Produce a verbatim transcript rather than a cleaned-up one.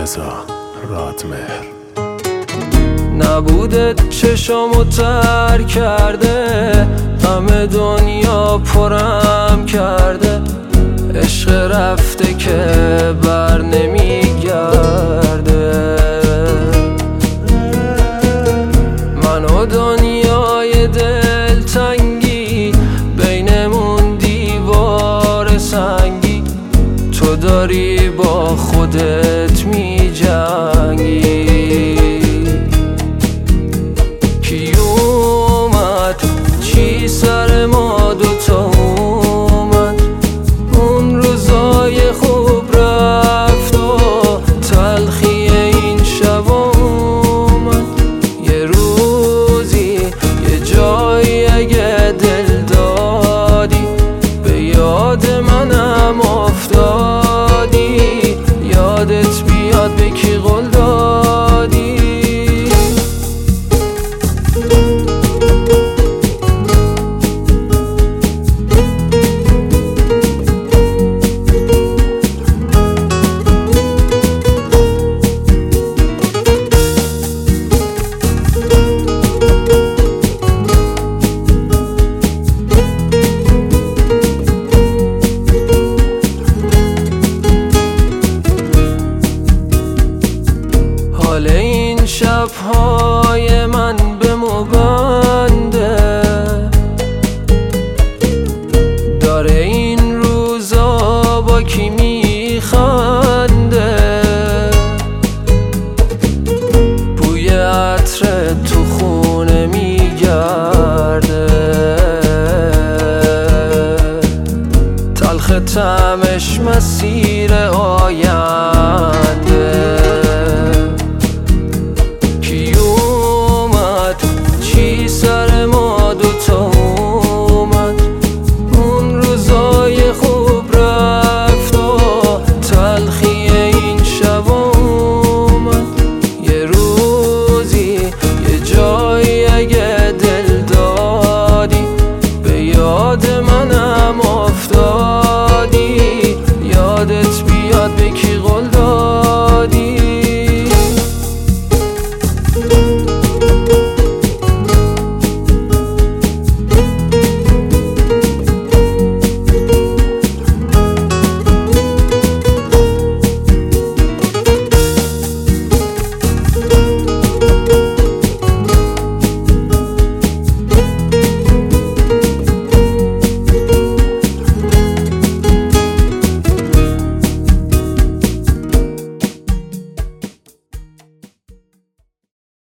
رضا رادمهر. نبودت چشامو تر کرده، همه دنیا پرم کرده، عشق رفته که بر نمیگرده. من و دنیای دلتنگی، بینمون دیوار سنگی، تو داری با خودت می جنگی. کی اومد چی سر ما دوتا اومد، اون روزای خوب رفت و تلخی این شب اومد. یه روزی یه جایی اگه دل دادی، به یاد منم افتادی، یادت بیاد به کی قول دادی. حال این شب‌های من به مو بنده، داره این روزا با کی میخنده. بوی عطر تو خونه میگرده، تلخ طعمش مسیر آینده.